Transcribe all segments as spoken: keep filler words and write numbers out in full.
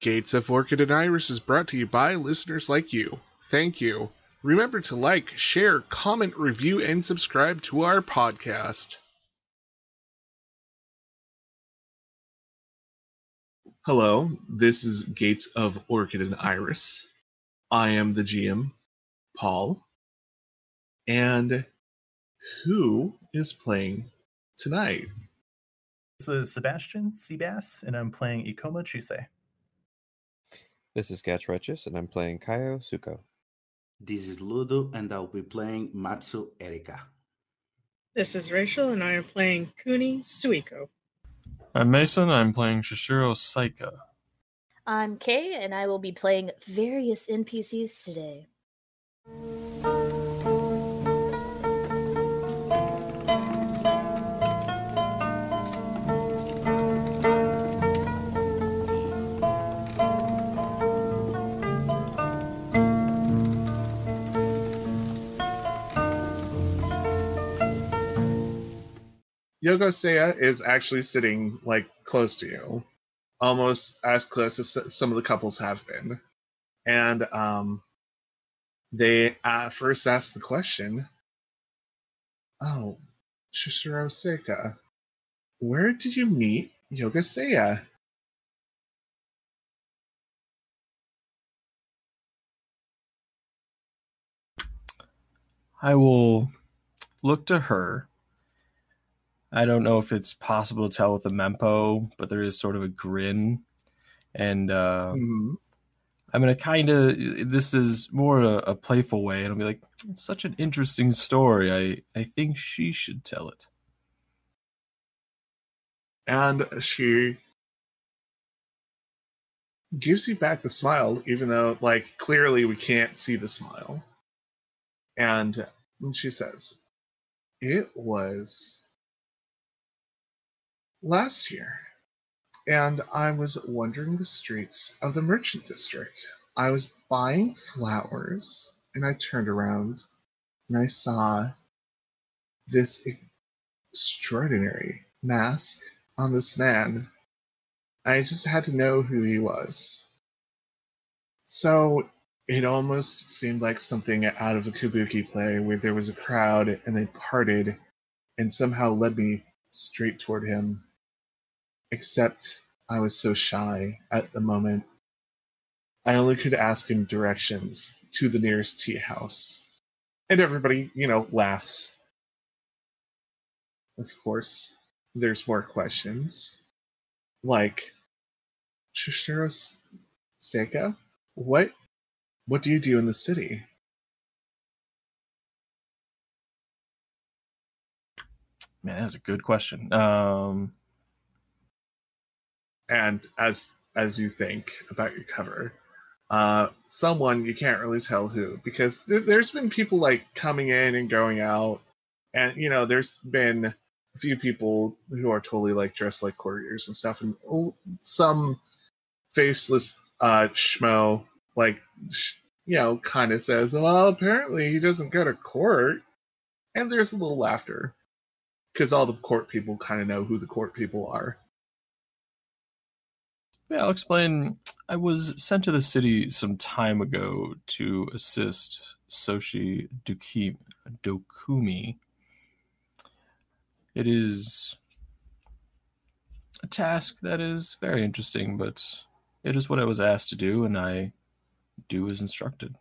Gates of Orchid and Iris is brought to you by listeners like you. Thank you. Remember to like, share, comment, review, and subscribe to our podcast. Hello, this is Gates of Orchid and Iris. I am the G M, Paul. And who is playing tonight? This is Sebastian Seabass, and I'm playing Ikoma Chusei. This is Gatch Retches, and I'm playing Kaio Suko. This is Ludo, and I'll be playing Matsu Erika. This is Rachel, and I am playing Kuni Suiko. I'm Mason, I'm playing Shishiro Saika. I'm Kay, and I will be playing various N P Cs today. Yogosei is actually sitting, like, close to you. Almost as close as some of the couples have been. And, um, they uh, first asked the question, oh, Shishiro Seika, where did you meet Yogosei? I will look to her. I don't know if it's possible to tell with the mempo, but there is sort of a grin. And uh, mm-hmm. I'm going to kind of, this is more a, a playful way, and I'll be like, it's such an interesting story. I, I think she should tell it. And she gives you back the smile, even though, like, clearly we can't see the smile. And she says, it was last year, and I was wandering the streets of the merchant district. I was buying flowers, and I turned around, and I saw this extraordinary mask on this man. I just had to know who he was. So it almost seemed like something out of a kabuki play where there was a crowd, and they parted, and somehow led me straight toward him. Except I was so shy at the moment. I only could ask him directions to the nearest tea house. And everybody, you know, laughs. Of course, there's more questions. Like, Shishiro Seika, what, what do you do in the city? Man, that's a good question. Um... And as as you think about your cover, uh, someone, you can't really tell who, because th- there's been people like coming in and going out, and you know there's been a few people who are totally like dressed like courtiers and stuff, and oh, some faceless uh, schmo like sh- you know kind of says, well, apparently he doesn't go to court, and there's a little laughter because all the court people kind of know who the court people are. Yeah, I'll explain. I was sent to the city some time ago to assist Soshi Duki, Dokumi. It is a task that is very interesting, but it is what I was asked to do, and I do as instructed.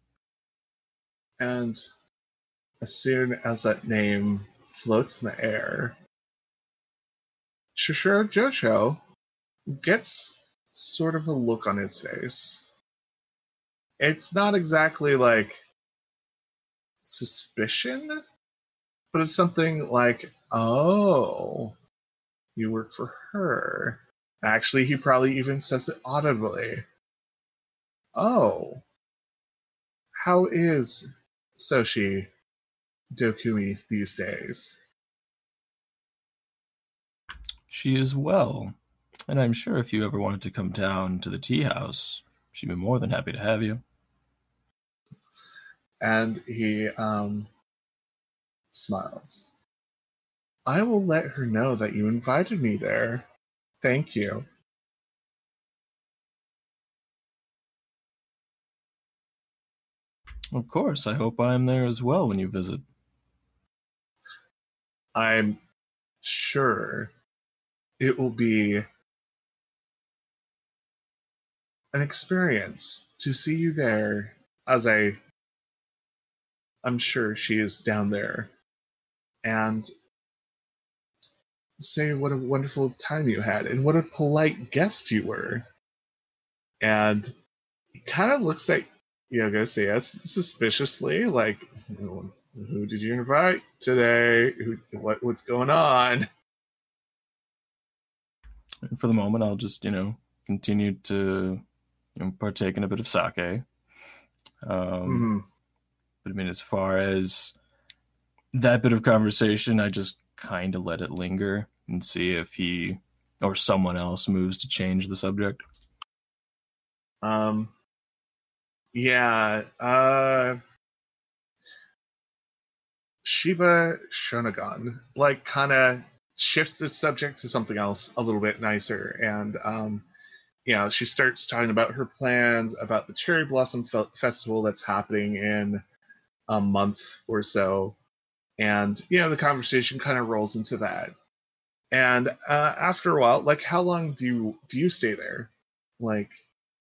And as soon as that name floats in the air, Shishiro Jojo gets sort of a look on his face. It's not exactly like suspicion, but it's something like, oh, you work for her. Actually, he probably even says it audibly. Oh, how is Soshi Dokumi these days? She is well. And I'm sure if you ever wanted to come down to the tea house, she'd be more than happy to have you. And he um, smiles. I will let her know that you invited me there. Thank you. Of course, I hope I am there as well when you visit. I'm sure it will be an experience to see you there, as I I'm sure she is down there, and say what a wonderful time you had and what a polite guest you were. And he kind of looks at Yoga Sayas suspiciously, like, who did you invite today? Who, what, what's going on? And for the moment, I'll just, you know, continue to you know, partake in a bit of sake. Um, Mm-hmm. But I mean, as far as that bit of conversation, I just kind of let it linger and see if he or someone else moves to change the subject. Um, yeah, uh, Shiba Shonagon, like, kind of shifts the subject to something else a little bit nicer, and, um, you know, she starts talking about her plans, about the Cherry Blossom Fe- Festival that's happening in a month or so, and, you know, the conversation kind of rolls into that. And uh, after a while, like, how long do you do you stay there? Like,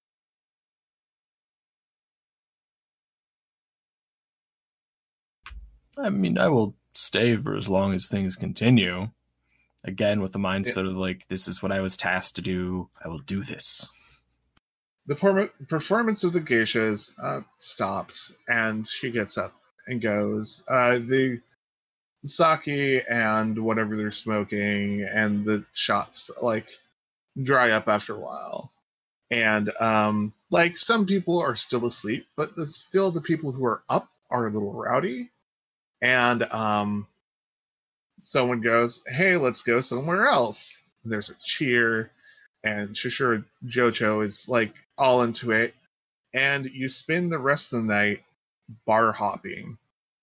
I mean, I will stay for as long as things continue. Again, with the yeah, mindset of, like, this is what I was tasked to do. I will do this. the perform- performance of the geishas uh, stops, and she gets up and goes. Uh, the sake and whatever they're smoking and the shots, like, dry up after a while. And, um, like, some people are still asleep, but the, still the people who are up are a little rowdy. And, um, someone goes, hey, let's go somewhere else. And there's a cheer, and Shishira Jocho is, like, all into it. And you spend the rest of the night bar hopping.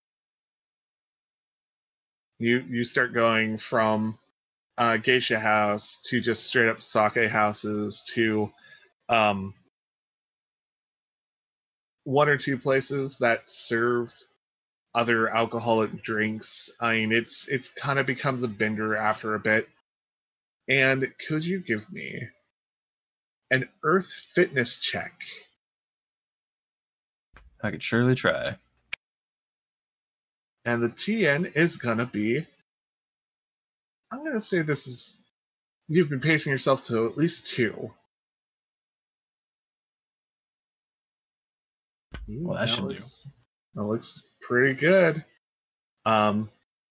You you start going from uh, geisha house to just straight up sake houses to um, one or two places that serve other alcoholic drinks. I mean, it's it's kind of becomes a bender after a bit. And could you give me an Earth fitness check? I could surely try. And the T N is gonna be, I'm gonna say this is, you've been pacing yourself to at least two. Ooh, Well, that should do. looks, that looks pretty good. Um,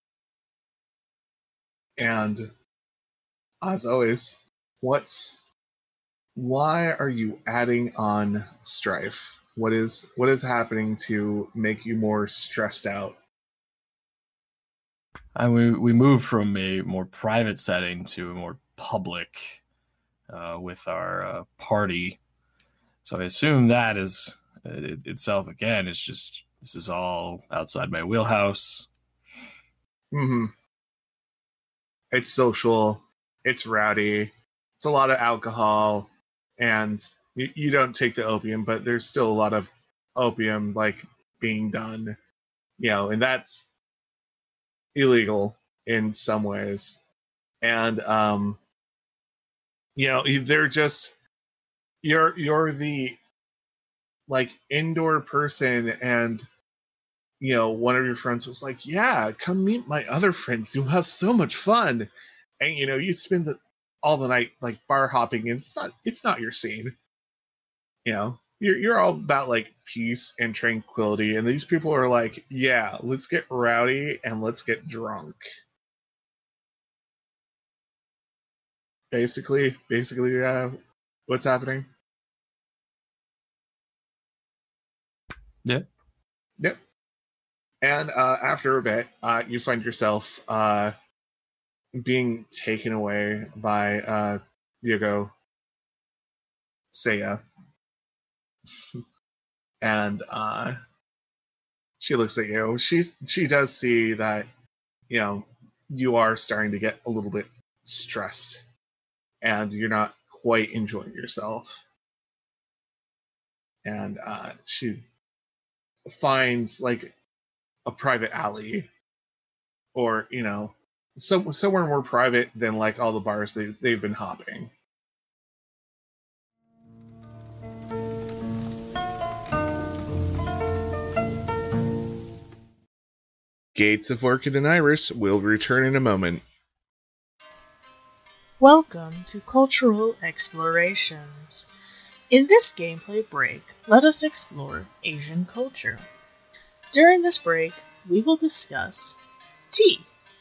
and as always, what's why are you adding on strife? What is what is happening to make you more stressed out? And we we moved from a more private setting to a more public uh, with our uh, party. So I assume that is it, itself again. It's just this is all outside my wheelhouse. Mm-hmm. It's social. It's rowdy. It's a lot of alcohol, and you, you don't take the opium, but there's still a lot of opium like being done, you know, and that's illegal in some ways. And um, you know, they're just you're you're the like indoor person, and you know, one of your friends was like, yeah, come meet my other friends, you'll have so much fun. And you know, you spend the, all the night like bar hopping, and it's not it's not your scene. You know, you're you're all about like peace and tranquility, and these people are like, yeah, let's get rowdy and let's get drunk. Basically, basically, uh, what's happening? Yeah. Yep. And uh, after a bit, uh, you find yourself uh, being taken away by uh, Yogo Seiya. And uh, she looks at you. She's she does see that, you know, you are starting to get a little bit stressed, and you're not quite enjoying yourself. And uh, she find like a private alley, or you know, some somewhere more private than like all the bars they they've been hopping. Gates of Orchid and Iris will return in a moment. Welcome to Cultural Explorations. In this gameplay break, let us explore Asian culture. During this break, we will discuss tea.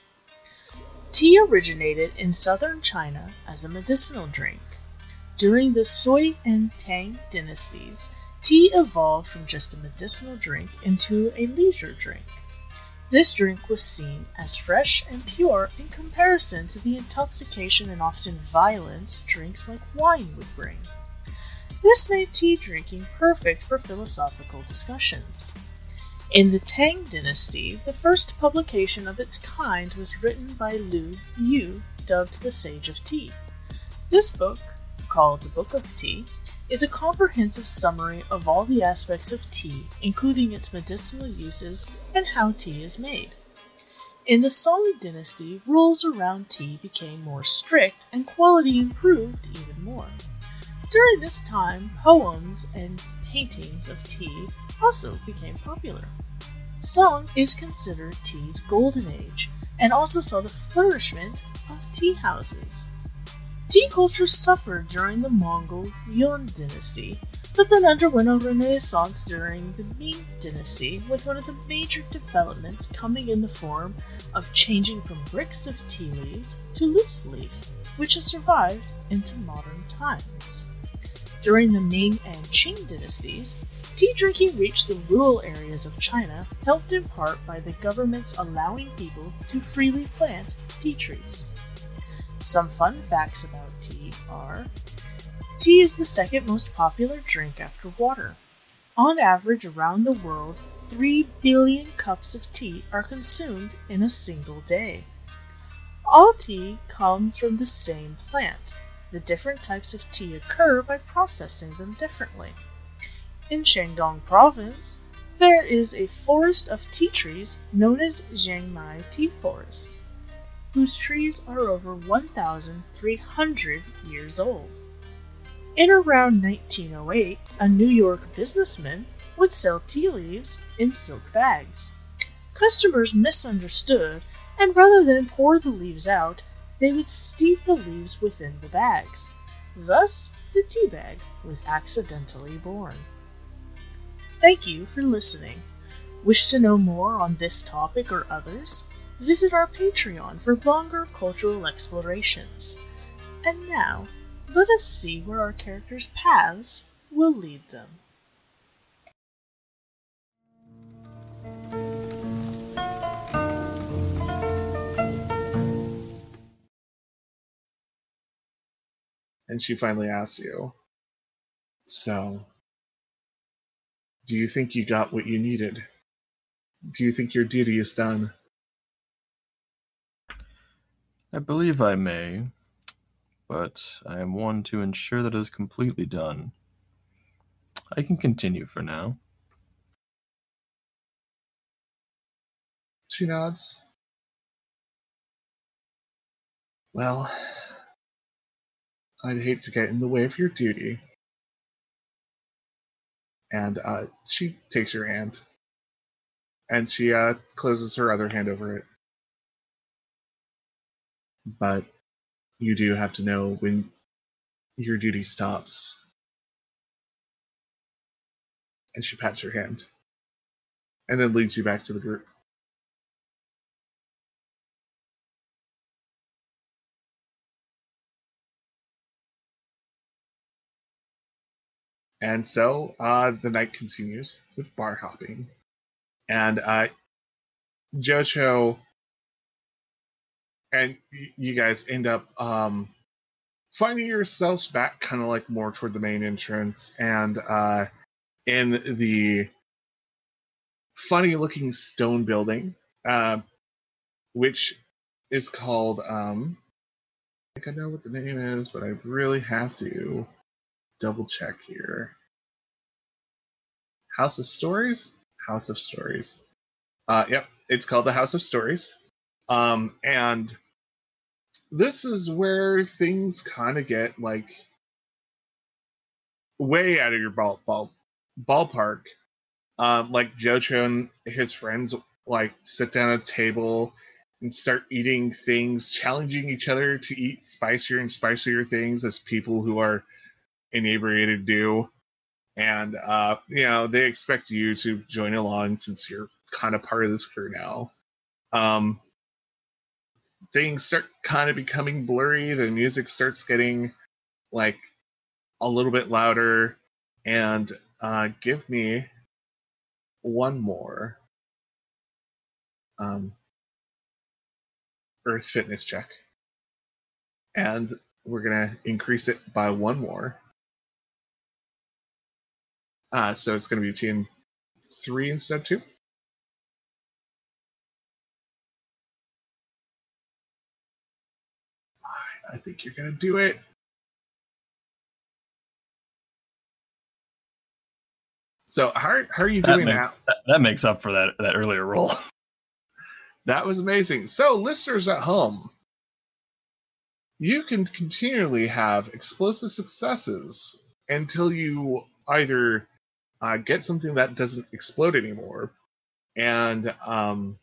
Tea originated in southern China as a medicinal drink. During the Sui and Tang dynasties, tea evolved from just a medicinal drink into a leisure drink. This drink was seen as fresh and pure in comparison to the intoxication and often violence drinks like wine would bring. This made tea drinking perfect for philosophical discussions. In the Tang dynasty, the first publication of its kind was written by Lu Yu, dubbed the Sage of Tea. This book, called the Book of Tea, is a comprehensive summary of all the aspects of tea, including its medicinal uses and how tea is made. In the Song dynasty, rules around tea became more strict and quality improved even more. During this time, poems and paintings of tea also became popular. Song is considered tea's golden age, and also saw the flourishment of tea houses. Tea culture suffered during the Mongol Yuan dynasty, but then underwent a renaissance during the Ming dynasty, with one of the major developments coming in the form of changing from bricks of tea leaves to loose leaf, which has survived into modern times. During the Ming and Qing dynasties, tea drinking reached the rural areas of China, helped in part by the governments allowing people to freely plant tea trees. Some fun facts about tea are: tea is the second most popular drink after water. On average around the world, three billion cups of tea are consumed in a single day. All tea comes from the same plant. The different types of tea occur by processing them differently. In Shandong province, there is a forest of tea trees known as Jiangmai Tea Forest, whose trees are over one thousand three hundred years old. In around nineteen oh eight, a New York businessman would sell tea leaves in silk bags. Customers misunderstood, and rather than pour the leaves out, they would steep the leaves within the bags. Thus, the tea bag was accidentally born. Thank you for listening. Wish to know more on this topic or others? Visit our Patreon for longer cultural explorations. And now, let us see where our characters' paths will lead them. And she finally asks you, "So, do you think you got what you needed? Do you think your duty is done?" I believe I may, but I am one to ensure that it is completely done. I can continue for now. She nods. "Well, I'd hate to get in the way of your duty." And uh, she takes your hand, and she uh, closes her other hand over it. "But you do have to know when your duty stops." And she pats your hand, and then leads you back to the group. And so uh, the night continues with bar hopping. And uh, Jocho and y- you guys end up um, finding yourselves back kind of like more toward the main entrance, and uh, in the funny looking stone building, uh, which is called, um, I think I know what the name is, but I really have to double check here. House of Stories? House of Stories. Uh, yep, it's called the House of Stories. Um, and this is where things kind of get like way out of your ball, ball ballpark. Um, like Jocho and his friends like sit down at a table and start eating things, challenging each other to eat spicier and spicier things as people who are inebriated do. And, uh, you know, they expect you to join along since you're kind of part of this crew now. Um, things start kind of becoming blurry. The music starts getting, like, a little bit louder. And uh, give me one more um, Earth Fitness check. And we're going to increase it by one more. Uh, so it's going to be team three instead of two. I think you're going to do it. So how, how are you That doing makes, now? that, that makes up for that, that earlier roll. That was amazing. So listeners at home, you can continually have explosive successes until you either uh, get something that doesn't explode anymore. And um,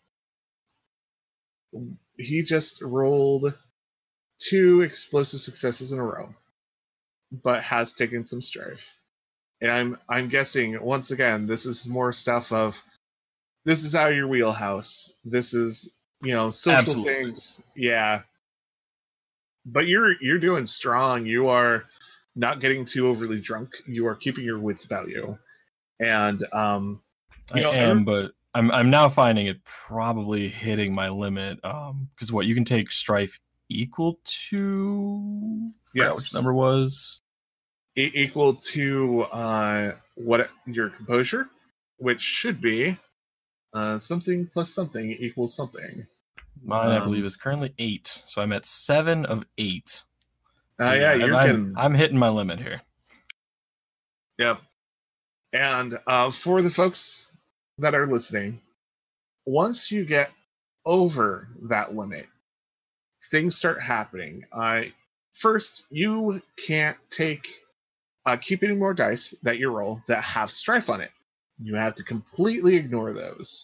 he just rolled two explosive successes in a row, but has taken some strife. And I'm I'm guessing once again this is more stuff of this is out of your wheelhouse. This is, you know, social Absolutely. things. Yeah. But you're you're doing strong. You are not getting too overly drunk. You are keeping your wits about you. And um you I know, am, every- but I'm I'm now finding it probably hitting my limit. Um, because what you can take strife equal to I forgot Yes. which number was. e- equal to uh what your composure, which should be uh something plus something equals something. Mine, I believe, Um, is currently eight. So I'm at seven of eight. Uh, So, yeah, I'm- you're I'm, getting I'm hitting my limit here. Yep. And uh, for the folks that are listening, once you get over that limit, things start happening. Uh, first, you can't take uh, keep any more dice that you roll that have strife on it. You have to completely ignore those.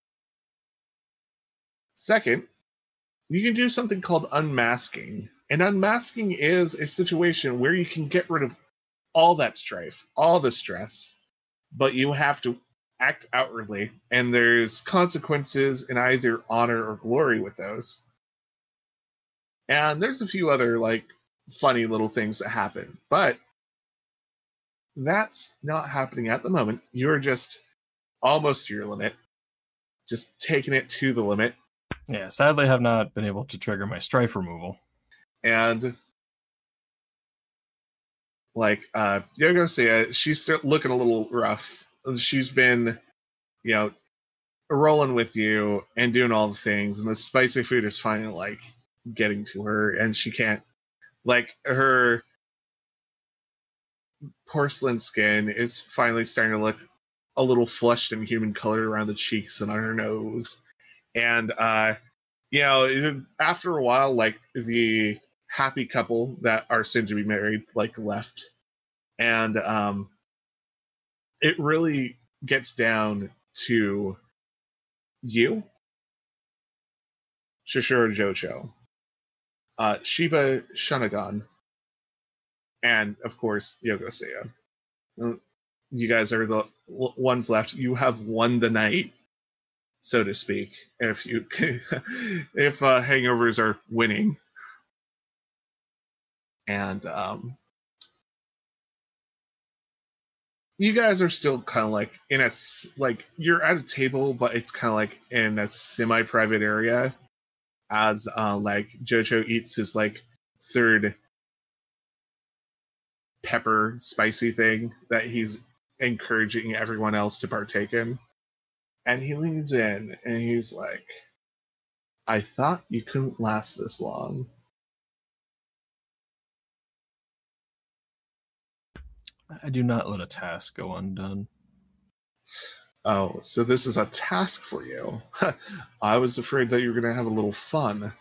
Second, you can do something called unmasking. And unmasking is a situation where you can get rid of all that strife, all the stress, but you have to act outwardly, and there's consequences in either honor or glory with those. And there's a few other, like, funny little things that happen, but that's not happening at the moment. You're just almost to your limit, just taking it to the limit, Yeah, sadly, I have not been able to trigger my strife removal. and like uh Yogosea, she's still looking a little rough. She's been, you know, rolling with you and doing all the things, and the spicy food is finally like getting to her, and she can't, like, her porcelain skin is finally starting to look a little flushed and human colored around the cheeks and on her nose. And uh you know, after a while, like, the happy couple that are soon to be married like left, and um it really gets down to you, Shishiro Jocho, uh, Shiba Shunagon, and of course Yogosea. You guys are the l- ones left. You have won the night, so to speak. If you if uh, hangovers are winning, and um, you guys are still kind of like in a s- like you're at a table, but it's kind of like in a semi-private area, as uh, like Jojo eats his like third pepper spicy thing that he's encouraging everyone else to partake in. And he leans in and he's like, I thought you couldn't last this long. I do not let a task go undone. Oh, so this is a task for you. I was afraid that you were going to have a little fun.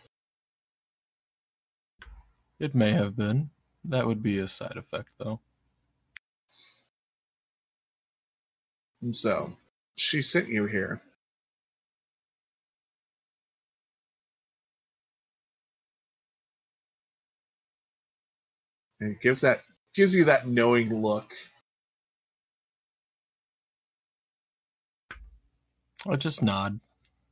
It may have been. That would be a side effect, though. And so, she sent you here. And it gives that gives you that knowing look. I'll just nod.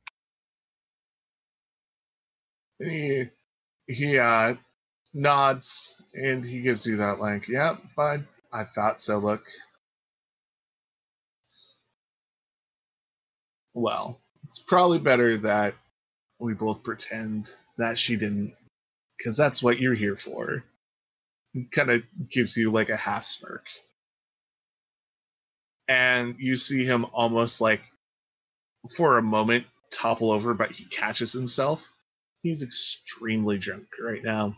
He he uh nods and he gives you that like, yep, bud, I thought so, look. Well, it's probably better that we both pretend that she didn't, because that's what you're here for. It kind of gives you like a half smirk. And you see him almost like, for a moment, topple over, but he catches himself. He's extremely drunk right now.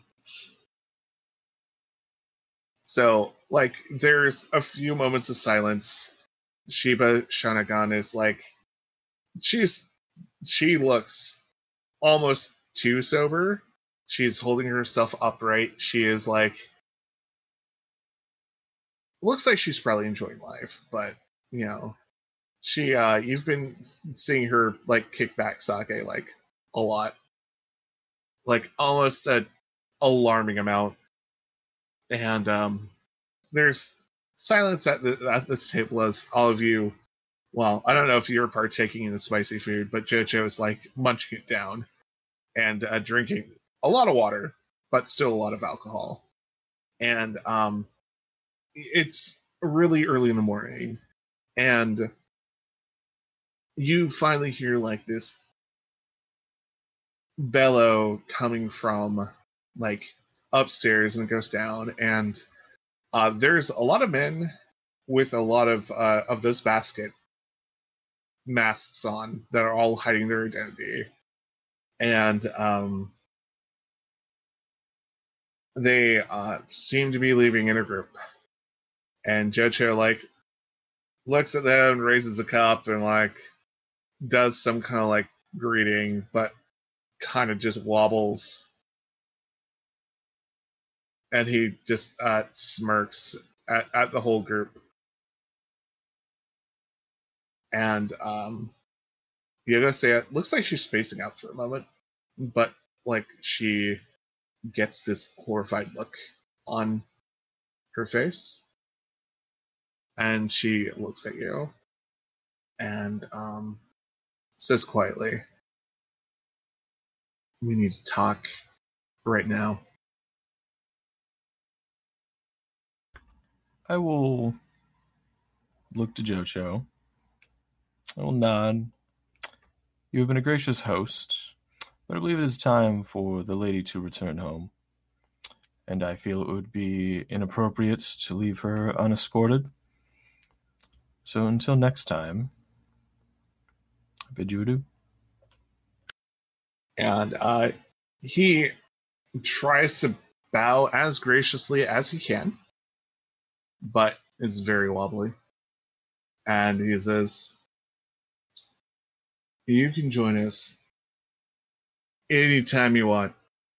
So, like, there's a few moments of silence. Shiba Shanagan is like, she's, she looks almost too sober. She's holding herself upright. She is like, looks like she's probably enjoying life, but, you know, she, uh, you've been seeing her, like, kick back sake, like, a lot. Like, almost an alarming amount. And, um, there's silence at the at this table as all of you, well, I don't know if you're partaking in the spicy food, but Jojo is, like, munching it down and uh, drinking a lot of water, but still a lot of alcohol. And, um, it's really early in the morning, and you finally hear, like, this bellow coming from, like, upstairs, and it goes down, and uh, there's a lot of men with a lot of uh, of those basket masks on that are all hiding their identity, and um, they uh, seem to be leaving in a group. And Jojo, like, looks at them and raises a cup and, like, does some kind of, like, greeting, but kind of just wobbles. And he just uh, smirks at, at the whole group. And um, Yogo say it looks like she's spacing out for a moment, but, like, she gets this horrified look on her face. And she looks at you and um, says quietly, "We need to talk right now." I will look to Jojo. I will nod. You have been a gracious host, but I believe it is time for the lady to return home. And I feel it would be inappropriate to leave her unescorted. So until next time, I bid you adieu. And uh, he tries to bow as graciously as he can, but is very wobbly. And he says, "You can join us anytime you want.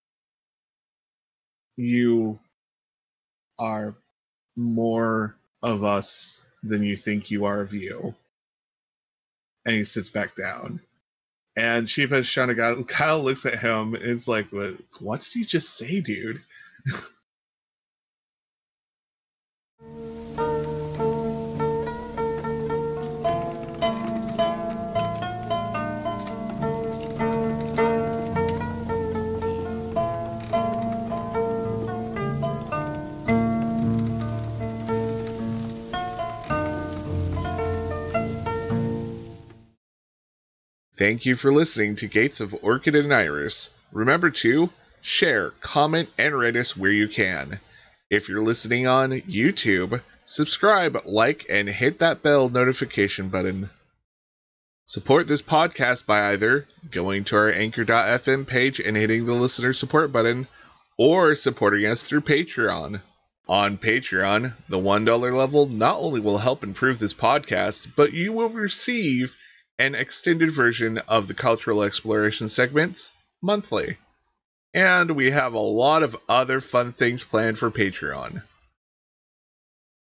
You are more of us than you think you are of you." And he sits back down. And Shiba Shanagan kind of looks at him and is like, what, what did he just say, dude? Thank you for listening to Gates of Orchid and Iris. Remember to share, comment, and rate us where you can. If you're listening on YouTube, subscribe, like, and hit that bell notification button. Support this podcast by either going to our anchor dot f m page and hitting the listener support button, or supporting us through Patreon. On Patreon, the one dollar level not only will help improve this podcast, but you will receive an extended version of the cultural exploration segments monthly. And we have a lot of other fun things planned for Patreon.